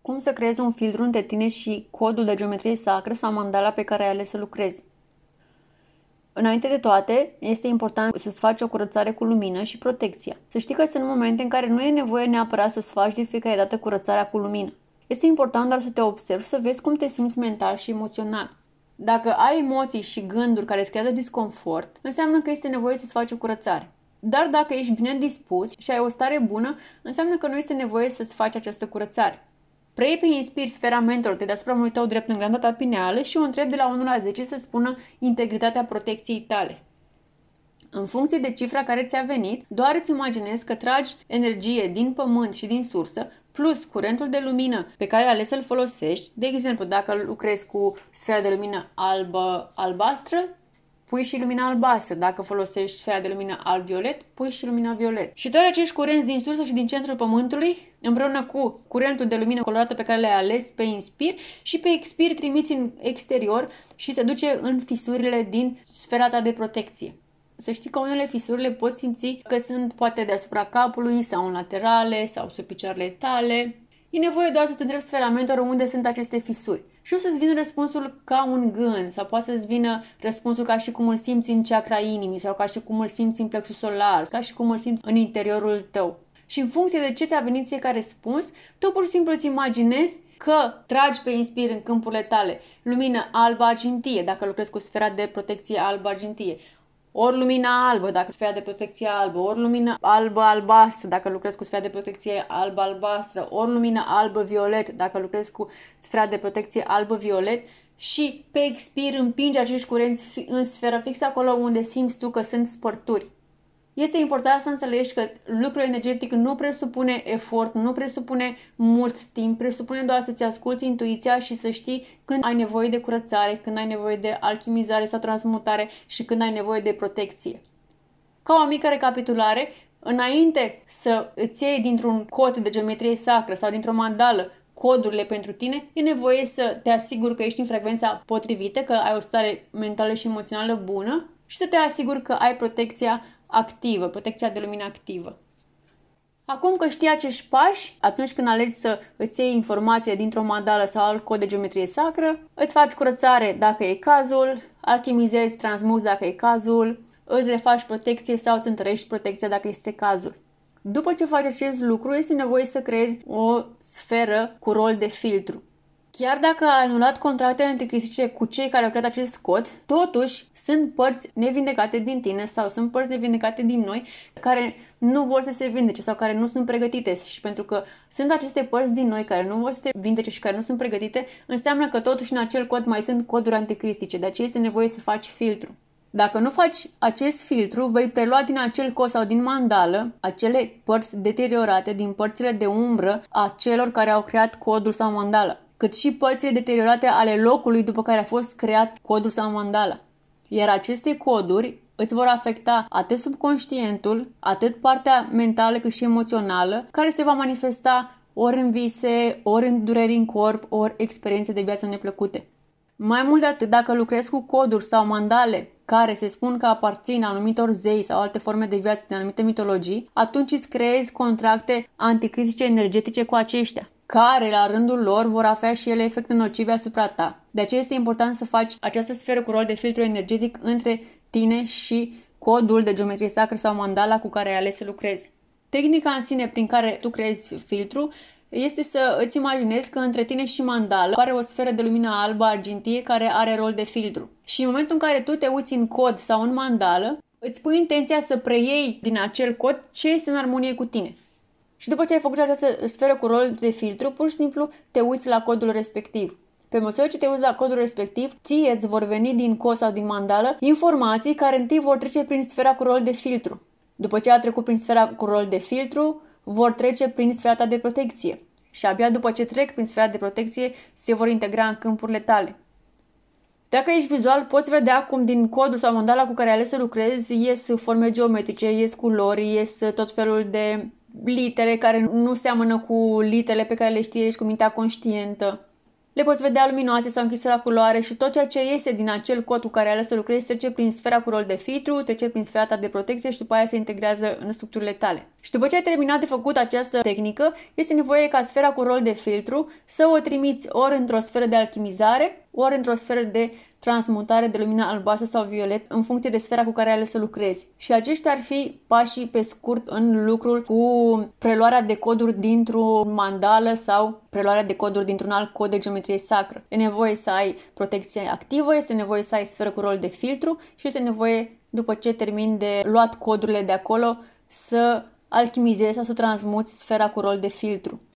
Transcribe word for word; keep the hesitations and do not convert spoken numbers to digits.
Cum să creezi un filtru între tine și codul de geometrie sacră sau mandala pe care ai ales să lucrezi? Înainte de toate, este important să-ți faci o curățare cu lumină și protecția. Să știi că sunt momente în care nu e nevoie neapărat să-ți faci de fiecare dată curățarea cu lumină. Este important doar să te observi, să vezi cum te simți mental și emoțional. Dacă ai emoții și gânduri care îți creează disconfort, înseamnă că este nevoie să-ți faci o curățare. Dar dacă ești bine dispus și ai o stare bună, înseamnă că nu este nevoie să-ți faci această curățare. Preiei pe inspiri sfera mentorului deasupra unui tău drept în glanda ta pineală și o întrebi de la unu la zece să spună integritatea protecției tale. În funcție de cifra care ți-a venit, doar îți imaginezi că tragi energie din pământ și din sursă, plus curentul de lumină pe care ai ales să-l folosești. De exemplu, dacă lucrezi cu sfera de lumină albă-albastră, pui și lumina albastră. Dacă folosești sfera de lumină alb-violet, pui și lumina violet. Și tragi acești curenți din sursă și din centrul pământului, împreună cu curentul de lumină colorată pe care le-ai ales pe inspir și pe expir trimiți în exterior și se duce în fisurile din sfera ta de protecție. Să știi că unele fisuri le poți simți că sunt poate deasupra capului sau în laterale sau sub picioarele tale. E nevoie doar să-ți întrebi sfera mentoră unde sunt aceste fisuri. Și o să-ți vină răspunsul ca un gând sau poate să-ți vină răspunsul ca și cum îl simți în chakra inimii sau ca și cum îl simți în plexus solar, ca și cum îl simți în interiorul tău. Și în funcție de ce ți-a venit ție ca răspuns, tu pur și simplu îți imaginezi că tragi pe inspir în câmpurile tale lumină albă-argintie, dacă lucrezi cu sfera de protecție albă-argintie, ori lumina albă, dacă sfera de protecție albă, ori lumină albă-albastră, dacă lucrezi cu sfera de protecție albă-albastră, ori lumină albă-violet, dacă lucrezi cu sfera de protecție albă-violet și pe expir împingi acești curenți în sferă fix acolo unde simți tu că sunt spărturi. Este important să înțelegi că lucrul energetic nu presupune efort, nu presupune mult timp, presupune doar să-ți asculți intuiția și să știi când ai nevoie de curățare, când ai nevoie de alchimizare sau transmutare și când ai nevoie de protecție. Ca o mică recapitulare, înainte să îți iei dintr-un cod de geometrie sacră sau dintr-o mandală codurile pentru tine, e nevoie să te asiguri că ești în frecvența potrivită, că ai o stare mentală și emoțională bună și să te asiguri că ai protecția activă, protecția de lumină activă. Acum că știi acești pași, atunci când alegi să îți iei informație dintr-o mandală sau alt cod de geometrie sacră, îți faci curățare dacă e cazul, alchimizezi, transmuți dacă e cazul, îți refaci protecție sau îți întărești protecția dacă este cazul. După ce faci acest lucru, este nevoie să creezi o sferă cu rol de filtru. Chiar dacă ai anulat contractele anticristice cu cei care au creat acest cod, totuși sunt părți nevindecate din tine sau sunt părți nevindecate din noi care nu vor să se vindece sau care nu sunt pregătite. Și pentru că sunt aceste părți din noi care nu vor să se vindece și care nu sunt pregătite, înseamnă că totuși în acel cod mai sunt coduri anticristice. De aceea este nevoie să faci filtru. Dacă nu faci acest filtru, vei prelua din acel cod sau din mandală acele părți deteriorate din părțile de umbră a celor care au creat codul sau mandala, cât și părțile deteriorate ale locului după care a fost creat codul sau mandala. Iar aceste coduri îți vor afecta atât subconștientul, atât partea mentală cât și emoțională, care se va manifesta ori în vise, ori în dureri în corp, ori experiențe de viață neplăcute. Mai mult de atât, dacă lucrezi cu coduri sau mandale care se spun că aparțin anumitor zei sau alte forme de viață din anumite mitologii, atunci îți creezi contracte anticristice energetice cu aceștia, care la rândul lor vor avea și ele efecte nocive asupra ta. De aceea este important să faci această sferă cu rol de filtru energetic între tine și codul de geometrie sacră sau mandala cu care ai ales să lucrezi. Tehnica în sine prin care tu creezi filtru este să îți imaginezi că între tine și mandală apare o sferă de lumină albă argintie care are rol de filtru. Și în momentul în care tu te uiți în cod sau în mandală, îți pui intenția să preiei din acel cod ce este în armonie cu tine. Și după ce ai făcut această sferă cu rol de filtru, pur și simplu te uiți la codul respectiv. Pe măsură ce te uiți la codul respectiv, ție îți vor veni din cod sau din mandală informații care întâi vor trece prin sfera cu rol de filtru. După ce a trecut prin sfera cu rol de filtru, vor trece prin sfera ta de protecție. Și abia după ce trec prin sfera de protecție, se vor integra în câmpurile tale. Dacă ești vizual, poți vedea cum din codul sau mandala cu care ai ales să lucrezi ies forme geometrice, ies culori, ies tot felul de litere care nu seamănă cu literele pe care le știi ești cu mintea conștientă. le poți vedea luminoase sau închise la culoare și tot ceea ce iese din acel cod cu care ai ales să lucrezi trece prin sfera cu rol de filtru, trece prin sfera ta de protecție și după aia se integrează în structurile tale. Și după ce ai terminat de făcut această tehnică, este nevoie ca sfera cu rol de filtru să o trimiți ori într-o sferă de alchimizare, ori într-o sferă de transmutare de lumină albastră sau violet în funcție de sfera cu care ai ales să lucrezi. Și aceștia ar fi pașii pe scurt în lucrul cu preluarea de coduri dintr-o mandală sau preluarea de coduri dintr-un alt cod de geometrie sacră. E nevoie să ai protecție activă, este nevoie să ai sferă cu rol de filtru și este nevoie, după ce termini de luat codurile de acolo, să alchimizezi sau să transmuți sfera cu rol de filtru.